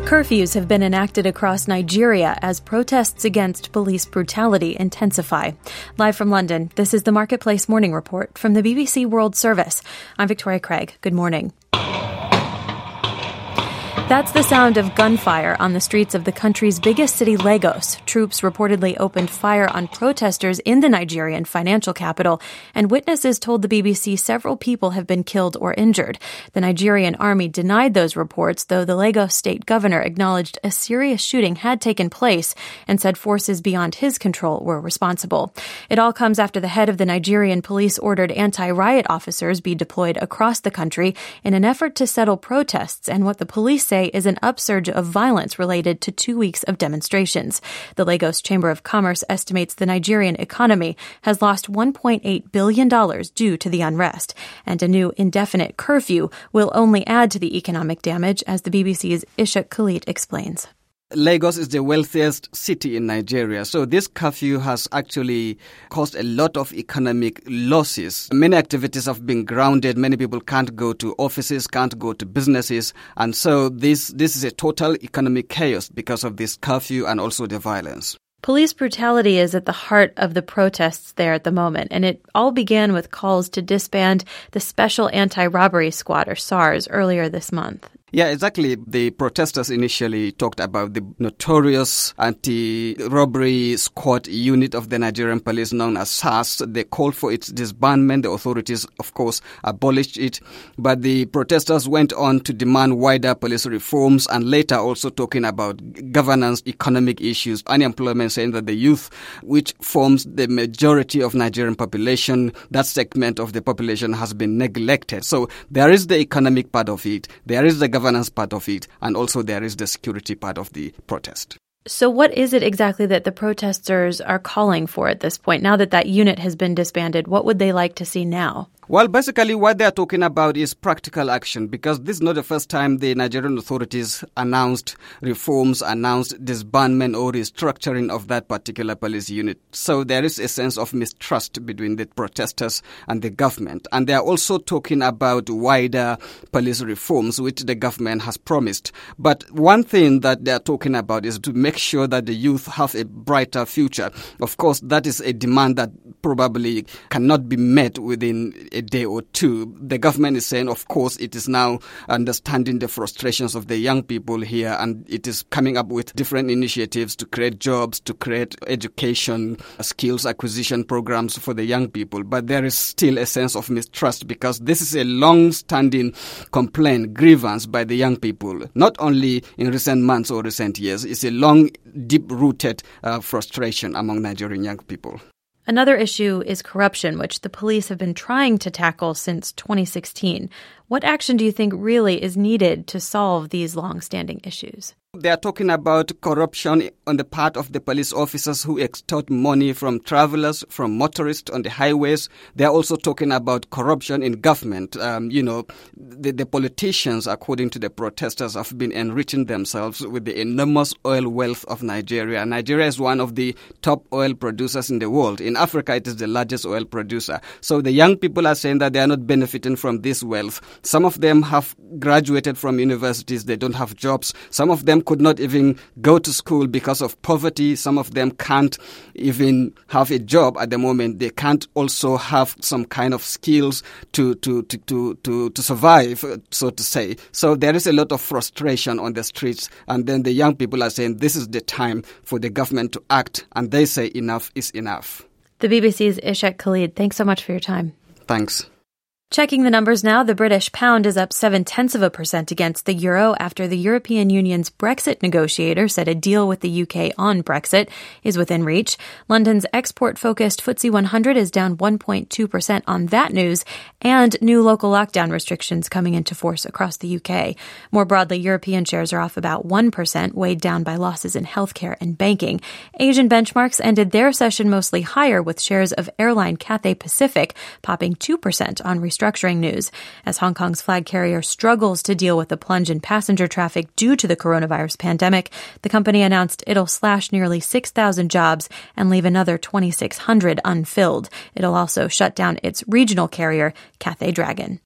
Curfews have been enacted across Nigeria as protests against police brutality intensify. Live from London, this is the Marketplace Morning Report from the BBC World Service. I'm Victoria Craig. Good morning. That's the sound of gunfire on the streets of the country's biggest city, Lagos. Troops reportedly opened fire on protesters in the Nigerian financial capital, and witnesses told the BBC several people have been killed or injured. The Nigerian army denied those reports, though the Lagos state governor acknowledged a serious shooting had taken place and said forces beyond his control were responsible. It all comes after the head of the Nigerian police ordered anti-riot officers be deployed across the country in an effort to settle protests and what the police say is an upsurge of violence related to 2 weeks of demonstrations. The Lagos Chamber of Commerce estimates the Nigerian economy has lost $1.8 billion due to the unrest, and a new indefinite curfew will only add to the economic damage, as the BBC's Ishak Khalid explains. Lagos is the wealthiest city in Nigeria, so this curfew has actually caused a lot of economic losses. Many activities have been grounded. Many people can't go to offices, can't go to businesses, and so this is a total economic chaos because of this curfew and also the violence. Police brutality is at the heart of the protests there at the moment, and it all began with calls to disband the Special Anti-Robbery Squad, or SARS, earlier this month. Yeah, exactly. The protesters initially talked about the notorious anti-robbery squad unit of the Nigerian police known as SARS. They called for its disbandment. The authorities, of course, abolished it. But the protesters went on to demand wider police reforms and later also talking about governance, economic issues, unemployment, saying that the youth, which forms the majority of Nigerian population, that segment of the population has been neglected. So there is the economic part of it. There is the governance part of it, and also there is the security part of the protest. So what is it exactly that the protesters are calling for at this point? Now that that unit has been disbanded, what would they like to see now? Well, basically what they're talking about is practical action, because this is not the first time the Nigerian authorities announced reforms, announced disbandment or restructuring of that particular police unit. So there is a sense of mistrust between the protesters and the government. And they're also talking about wider police reforms, which the government has promised. But one thing that they're talking about is to make sure that the youth have a brighter future. Of course, that is a demand that probably cannot be met within a day or two. The government is saying, of course, it is now understanding the frustrations of the young people here, and it is coming up with different initiatives to create jobs, to create education, skills acquisition programs for the young people. But there is still a sense of mistrust because this is a long-standing complaint, grievance by the young people, not only in recent months or recent years. It's a long, deep-rooted frustration among Nigerian young people. Another issue is corruption, which the police have been trying to tackle since 2016. What action do you think really is needed to solve these long-standing issues? They are talking about corruption on the part of the police officers who extort money from travelers, from motorists on the highways. They are also talking about corruption in government. The politicians, according to the protesters, have been enriching themselves with the enormous oil wealth of Nigeria. Nigeria is one of the top oil producers in the world. In Africa, it is the largest oil producer. So the young people are saying that they are not benefiting from this wealth. Some of them have graduated from universities. They don't have jobs. Some of them could not even go to school because of poverty. Some of them can't even have a job at the moment. They can't also have some kind of skills to survive, so to say. So there is a lot of frustration on the streets. And then the young people are saying this is the time for the government to act. And they say enough is enough. The BBC's Ishak Khalid, thanks so much for your time. Thanks. Checking the numbers now, the British pound is up 0.7% against the euro after the European Union's Brexit negotiator said a deal with the UK on Brexit is within reach. London's export-focused FTSE 100 is down 1.2% on that news, and new local lockdown restrictions coming into force across the UK. More broadly, European shares are off about 1%, weighed down by losses in healthcare and banking. Asian benchmarks ended their session mostly higher, with shares of airline Cathay Pacific popping 2% on restructuring news. As Hong Kong's flag carrier struggles to deal with the plunge in passenger traffic due to the coronavirus pandemic, the company announced it'll slash nearly 6,000 jobs and leave another 2,600 unfilled. It'll also shut down its regional carrier, Cathay Dragon.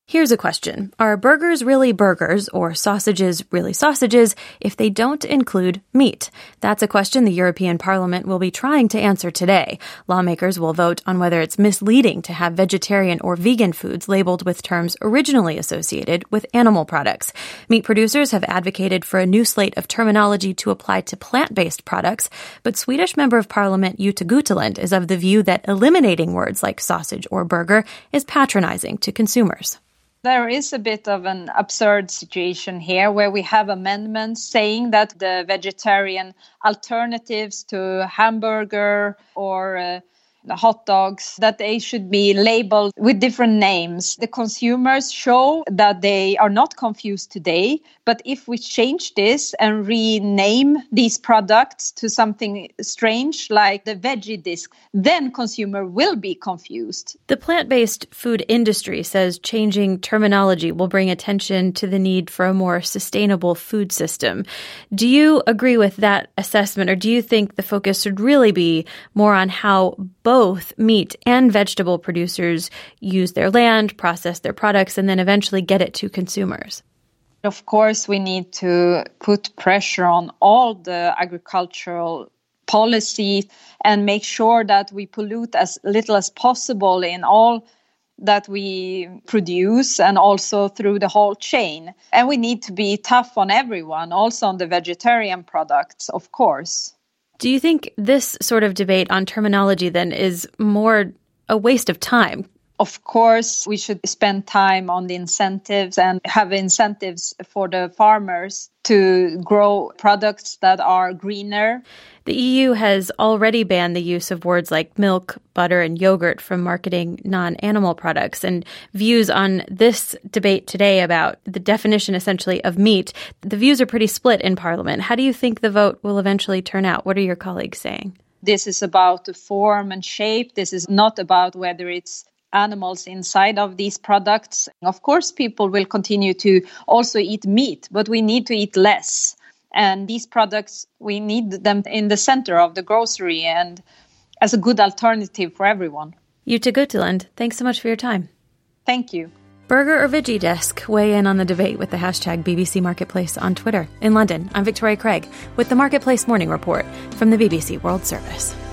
Here's a question. Are burgers really burgers or sausages really sausages if they don't include meat? That's a question the European Parliament will be trying to answer today. Lawmakers will vote on whether it's misleading to have vegetarian or vegan foods labeled with terms originally associated with animal products. Meat producers have advocated for a new slate of terminology to apply to plant-based products, but Swedish Member of Parliament Jutta Gutteland is of the view that eliminating words like sausage or burger is patronizing to consumers. There is a bit of an absurd situation here where we have amendments saying that the vegetarian alternatives to hamburger or hot dogs, that they should be labeled with different names. The consumers show that they are not confused today, but if we change this and rename these products to something strange like the veggie disc, then consumer will be confused. The plant-based food industry says changing terminology will bring attention to the need for a more sustainable food system. Do you agree with that assessment, or do you think the focus should really be more on how both meat and vegetable producers use their land, process their products, and then eventually get it to consumers? Of course, we need to put pressure on all the agricultural policy and make sure that we pollute as little as possible in all that we produce and also through the whole chain. And we need to be tough on everyone, also on the vegetarian products, of course. Do you think this sort of debate on terminology then is more a waste of time? Of course, we should spend time on the incentives and have incentives for the farmers to grow products that are greener. The EU has already banned the use of words like milk, butter, and yogurt from marketing non-animal products. And views on this debate today about the definition, essentially, of meat, the views are pretty split in Parliament. How do you think the vote will eventually turn out? What are your colleagues saying? This is about the form and shape. This is not about whether it's animals inside of these products. Of course, people will continue to also eat meat, but we need to eat less. And these products, we need them in the center of the grocery and as a good alternative for everyone. Jutta Gutteland, thanks so much for your time. Thank you. Burger or Veggie Desk? Weigh in on the debate with the hashtag BBC Marketplace on Twitter. In London, I'm Victoria Craig with the Marketplace Morning Report from the BBC World Service.